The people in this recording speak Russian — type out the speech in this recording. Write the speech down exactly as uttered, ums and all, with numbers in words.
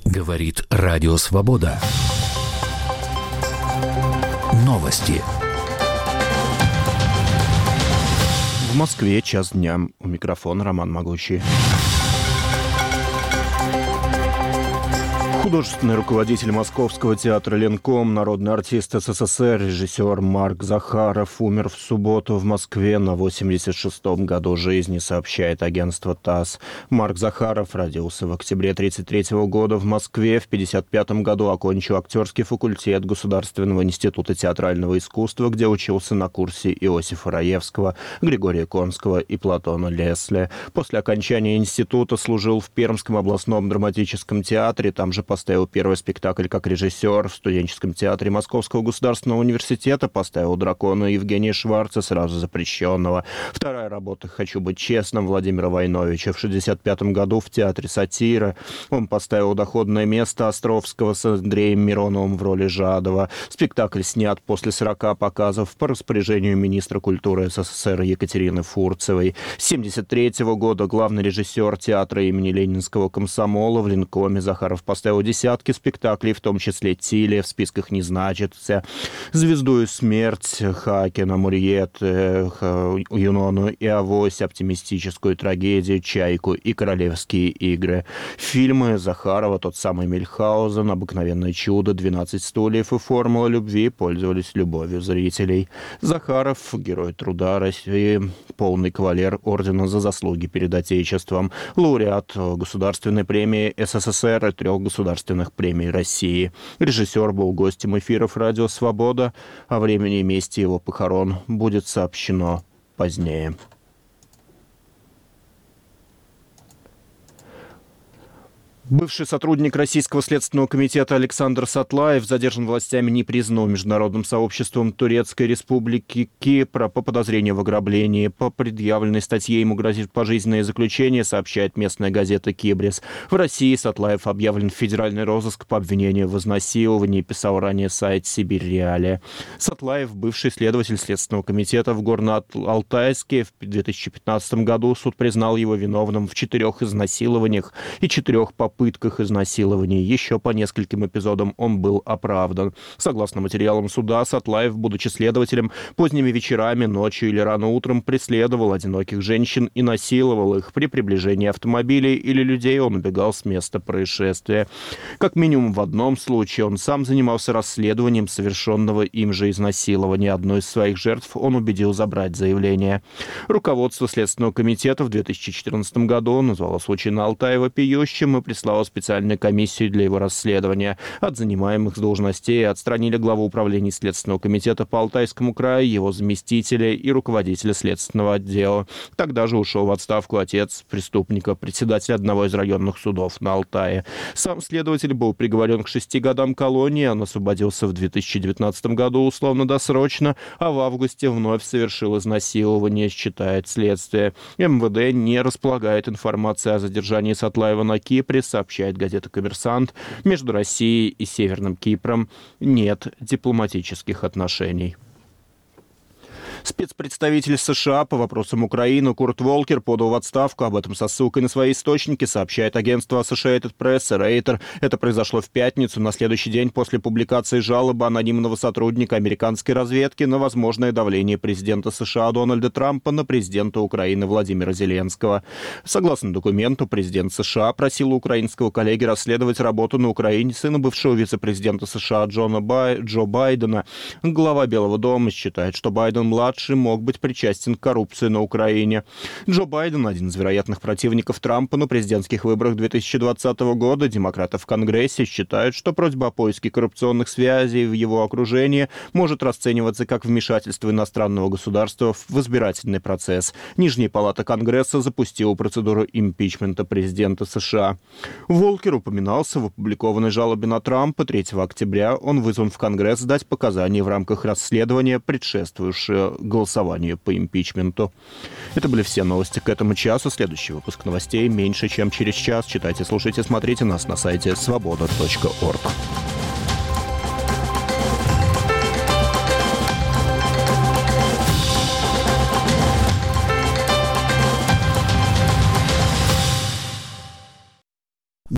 Говорит Радио Свобода. Новости. В Москве час дня. У микрофона Роман Могучий. Художественный руководитель Московского театра «Ленком», народный артист СССР, режиссер Марк Захаров умер в субботу в Москве на восемьдесят шестом году жизни, сообщает агентство ТАСС. Марк Захаров родился в октябре тридцать третьего года в Москве. В пятьдесят пятом году окончил актерский факультет Государственного института театрального искусства, где учился на курсе Иосифа Раевского, Григория Конского и Платона Лесли. После окончания института служил в Пермском областном драматическом театре, там же поставил первый спектакль как режиссер. В студенческом театре Московского государственного университета поставил «Дракона» Евгения Шварца, сразу запрещенного. Вторая работа «Хочу быть честным» Владимира Войновича. В шестьдесят пятом году в театре «Сатира» он поставил «Доходное место» Островского с Андреем Мироновым в роли Жадова. Спектакль снят после сорока показов по распоряжению министра культуры СССР Екатерины Фурцевой. С семьдесят третьего года главный режиссер театра имени Ленинского комсомола. В «Ленкоме» Захаров поставил десятки спектаклей, в том числе «Тиле», в списках не значится, «Звезду и смерть», Хакена, Мурьет, Юнону и Авось, оптимистическую трагедию, «Чайку» и «Королевские игры». Фильмы Захарова, тот самый Мюнхгаузен, «Обыкновенное чудо», «двенадцать стульев» и «Формула любви» пользовались любовью зрителей. Захаров — герой труда России, полный кавалер ордена за заслуги перед Отечеством, лауреат Государственной премии СССР и трех государственных премий России. Режиссер был гостем эфиров «Радио Свобода». О времени и месте его похорон будет сообщено позднее. Бывший сотрудник Российского следственного комитета Александр Сатлаев задержан властями непризнанного международным сообществом Турецкой Республики Кипра по подозрению в ограблении. По предъявленной статье ему грозит пожизненное заключение, сообщает местная газета «Кибрис». В России Сатлаев объявлен в федеральный розыск по обвинению в изнасиловании, писал ранее сайт «Сибирь Реалия». Сатлаев, бывший следователь Следственного комитета в Горно-Алтайске, в две тысячи пятнадцатом году суд признал его виновным в четырех изнасилованиях и четырех попытках пытках, изнасилований. Еще по нескольким эпизодам он был оправдан. Согласно материалам суда, Сатлаев, будучи следователем, поздними вечерами, ночью или рано утром преследовал одиноких женщин и насиловал их. При приближении автомобилей или людей он убегал с места происшествия. Как минимум в одном случае он сам занимался расследованием совершенного им же изнасилования. Одну из своих жертв он убедил забрать заявление. Руководство Следственного комитета в две тысячи четырнадцатом году назвало случай на Алтае вопиющим и прислало специальную комиссию для его расследования. От занимаемых должностей отстранили главу управления Следственного комитета по Алтайскому краю, его заместителя и руководителя следственного отдела. Тогда же ушел в отставку отец преступника, председатель одного из районных судов на Алтае. Сам следователь был приговорен к шести годам колонии, он освободился в две тысячи девятнадцатом году условно-досрочно, а в августе вновь совершил изнасилование, считает следствие. МВД не располагает информацией о задержании Сатлаева на Кипре, сообщает газета «Коммерсант». Между Россией и Северным Кипром нет дипломатических отношений. Спецпредставитель США по вопросам Украины Курт Волкер подал в отставку. Об этом со ссылкой на свои источники сообщает агентство Associated Press и Рейтер. Это произошло в пятницу, на следующий день после публикации жалобы анонимного сотрудника американской разведки на возможное давление президента США Дональда Трампа на президента Украины Владимира Зеленского. Согласно документу, президент США просил у украинского коллеги расследовать работу на Украине сына бывшего вице-президента США Джона Бай... Джо Байдена. Глава Белого дома считает, что Байден-младший мог быть причастен к коррупции на Украине. Джо Байден — один из вероятных противников Трампа на президентских выборах две тысячи двадцатого года. Демократы в Конгрессе считают, что просьба о поиске коррупционных связей в его окружении может расцениваться как вмешательство иностранного государства в избирательный процесс. Нижняя палата Конгресса запустила процедуру импичмента президента США. Волкер упоминался в опубликованной жалобе на Трампа. третьего октября он вызван в Конгресс дать показания в рамках расследования, предшествующего голосованию по импичменту. Это были все новости к этому часу. Следующий выпуск новостей меньше, чем через час. Читайте, слушайте, смотрите нас на сайте свобода точка орг.